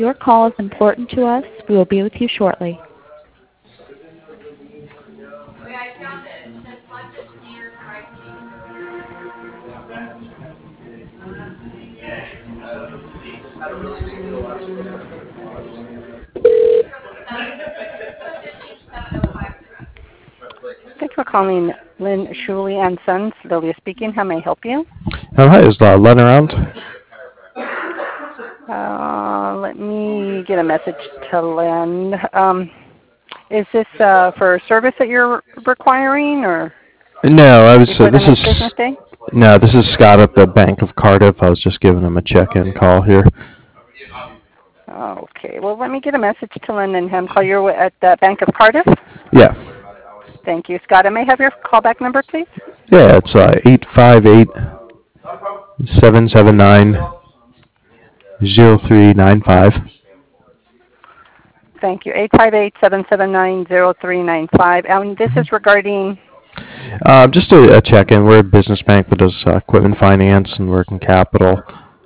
Your call is important to us. We will be with you shortly. Thanks for calling Lynn Shuley and Sons. Lilia speaking. How may I help you? Hi, is Len around? Let me get a message to Lynn. Is this for a service that you're requiring, or No, before the next business day? this is Scott at the Bank of Cardiff. I was just giving him a check-in call here. Okay. Well, let me get a message to Lynn and him. Call you at the Bank of Cardiff. Yeah. Thank you, Scott. I may have your callback number, please. Yeah, it's 858-779-0395. Thank you. 858-779-0395. And this is regarding. Just a check-in. We're a business bank that does equipment finance and working capital.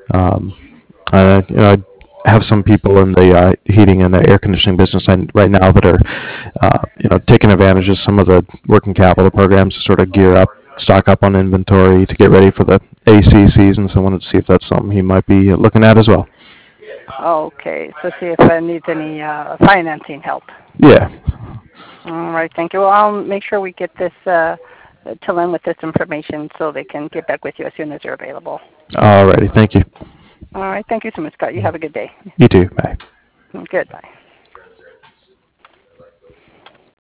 I have some people in the heating and the air conditioning business right now that are, taking advantage of some of the working capital programs to sort of gear up, stock up on inventory to get ready for the AC season. So I wanted to see if that's something he might be looking at as well. Okay. So see if I need any financing help. Yeah. All right. Thank you. Well, I'll make sure we get this to Lynn with this information so they can get back with you as soon as they're available. All righty. Thank you. All right. Thank you so much, Scott. You have a good day. You too. Bye. Goodbye.